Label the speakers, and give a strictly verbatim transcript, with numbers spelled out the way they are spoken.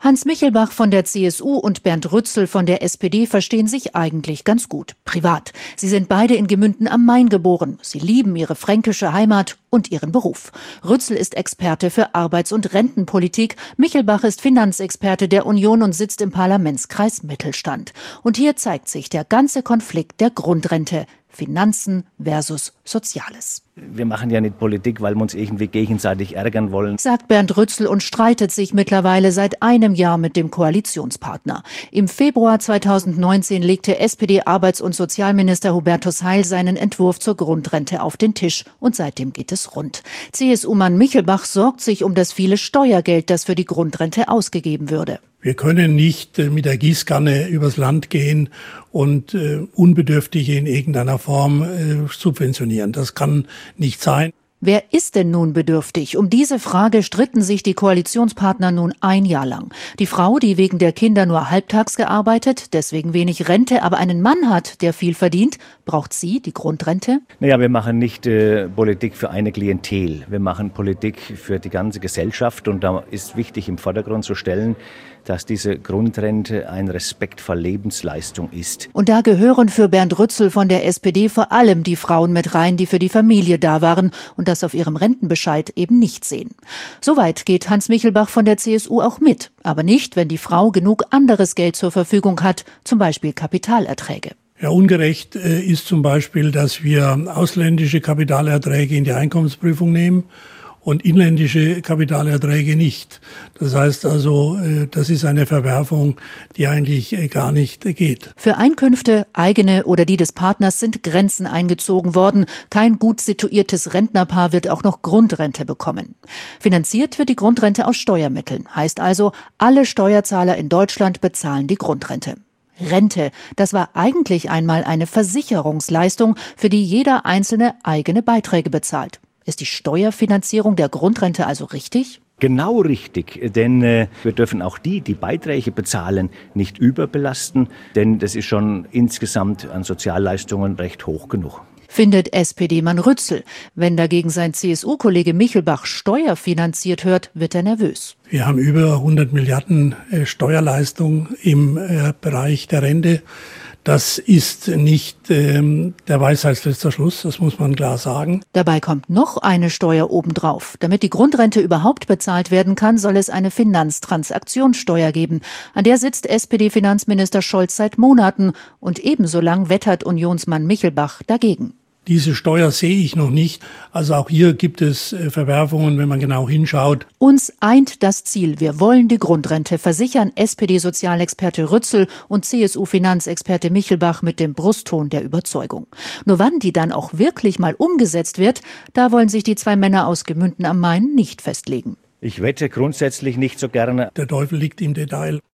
Speaker 1: Hans Michelbach von der C S U und Bernd Rützel von der S P D verstehen sich eigentlich ganz gut, privat. Sie sind beide in Gemünden am Main geboren. Sie lieben ihre fränkische Heimat und ihren Beruf. Rützel ist Experte für Arbeits- und Rentenpolitik. Michelbach ist Finanzexperte der Union und sitzt im Parlamentskreis Mittelstand. Und hier zeigt sich der ganze Konflikt der Grundrente. Finanzen versus Soziales.
Speaker 2: Wir machen ja nicht Politik, weil wir uns irgendwie gegenseitig ärgern wollen,
Speaker 1: sagt Bernd Rützel und streitet sich mittlerweile seit einem Jahr mit dem Koalitionspartner. Im Februar zweitausendneunzehn legte S P D-Arbeits- und Sozialminister Hubertus Heil seinen Entwurf zur Grundrente auf den Tisch und seitdem geht es rund. C S U-Mann Michelbach sorgt sich um das viele Steuergeld, das für die Grundrente ausgegeben würde.
Speaker 3: Wir können nicht mit der Gießkanne übers Land gehen und äh, Unbedürftige in irgendeiner Form äh, subventionieren. Das kann nicht sein.
Speaker 1: Wer ist denn nun bedürftig? Um diese Frage stritten sich die Koalitionspartner nun ein Jahr lang. Die Frau, die wegen der Kinder nur halbtags gearbeitet, deswegen wenig Rente, aber einen Mann hat, der viel verdient, braucht sie die Grundrente?
Speaker 2: Naja, wir machen nicht äh, Politik für eine Klientel. Wir machen Politik für die ganze Gesellschaft und da ist wichtig im Vordergrund zu stellen, dass diese Grundrente ein Respekt vor Lebensleistung ist.
Speaker 1: Und da gehören für Bernd Rützel von der S P D vor allem die Frauen mit rein, die für die Familie da waren und das auf ihrem Rentenbescheid eben nicht sehen. Soweit geht Hans Michelbach von der C S U auch mit, aber nicht, wenn die Frau genug anderes Geld zur Verfügung hat, zum Beispiel Kapitalerträge.
Speaker 3: Ja, ungerecht äh, ist zum Beispiel, dass wir ausländische Kapitalerträge in die Einkommensprüfung nehmen und inländische Kapitalerträge nicht. Das heißt also, das ist eine Verwerfung, die eigentlich gar nicht geht.
Speaker 1: Für Einkünfte, eigene oder die des Partners, sind Grenzen eingezogen worden. Kein gut situiertes Rentnerpaar wird auch noch Grundrente bekommen. Finanziert wird die Grundrente aus Steuermitteln. Heißt also, alle Steuerzahler in Deutschland bezahlen die Grundrente. Rente, das war eigentlich einmal eine Versicherungsleistung, für die jeder Einzelne eigene Beiträge bezahlt. Ist die Steuerfinanzierung der Grundrente also richtig?
Speaker 2: Genau richtig, denn äh, wir dürfen auch die, die Beiträge bezahlen, nicht überbelasten, denn das ist schon insgesamt an Sozialleistungen recht hoch genug.
Speaker 1: Findet S P D-Mann Rützel. Wenn dagegen sein C S U-Kollege Michelbach steuerfinanziert hört, wird er nervös.
Speaker 3: Wir haben über hundert Milliarden äh, Steuerleistung im äh, Bereich der Rente. Das ist nicht ähm, der Weisheitsletzter Schluss, das muss man klar sagen.
Speaker 1: Dabei kommt noch eine Steuer obendrauf. Damit die Grundrente überhaupt bezahlt werden kann, soll es eine Finanztransaktionssteuer geben. An der sitzt S P D-Finanzminister Scholz seit Monaten und ebenso lang wettert Unionsmann Michelbach dagegen.
Speaker 3: Diese Steuer sehe ich noch nicht. Also auch hier gibt es Verwerfungen, wenn man genau hinschaut.
Speaker 1: Uns eint das Ziel. Wir wollen die Grundrente, versichern S P D-Sozialexperte Rützel und C S U-Finanzexperte Michelbach mit dem Brustton der Überzeugung. Nur wann die dann auch wirklich mal umgesetzt wird, da wollen sich die zwei Männer aus Gemünden am Main nicht festlegen.
Speaker 2: Ich wette grundsätzlich nicht so gerne.
Speaker 3: Der Teufel liegt im Detail.